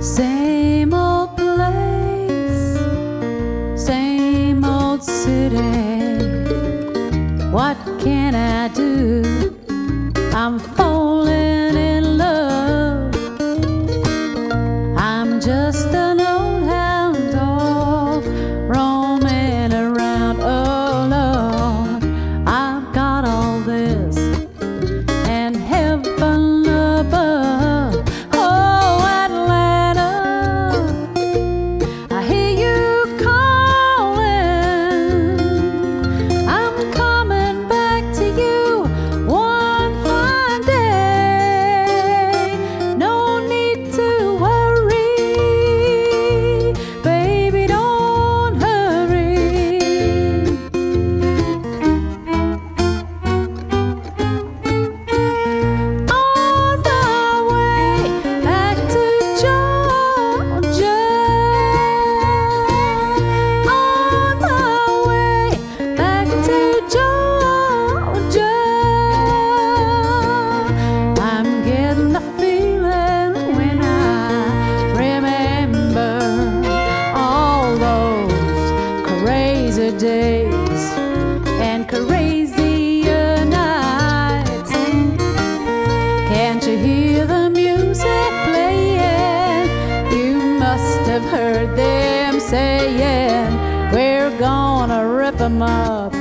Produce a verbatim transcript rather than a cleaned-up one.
Same old place, same old city. What can I do? I'm falling in love. I'm just an old hound dog roaming around alone. I've got all this and heaven above. Oh, Atlanta, I hear you calling. I'm coming back to you one fine day. No need to worry, baby, don't hurry. On my way back to Georgia. On my way back to Georgia. I'm getting a feeling when I remember all those crazy days and crazier nights. Can't you hear the music playing? You must have heard them saying, we're gonna rip 'em up